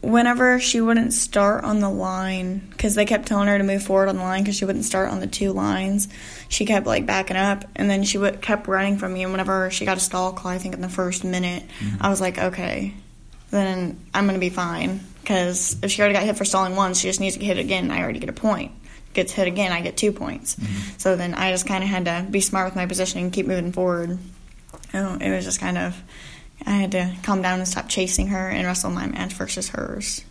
whenever she wouldn't start on the line, because they kept telling her to move forward on the line because she wouldn't start on the 2 lines, she kept, backing up, and then she kept running from me, and whenever she got a stall call, I think in the first minute, I was like, okay, then I'm going to be fine, because if she already got hit for stalling once, she just needs to get hit again, and I already get a point. Gets hit again, I get 2 points. So then I just kind of had to be smart with my positioning and keep moving forward. It was just kind of, I had to calm down and stop chasing her and wrestle my match versus hers.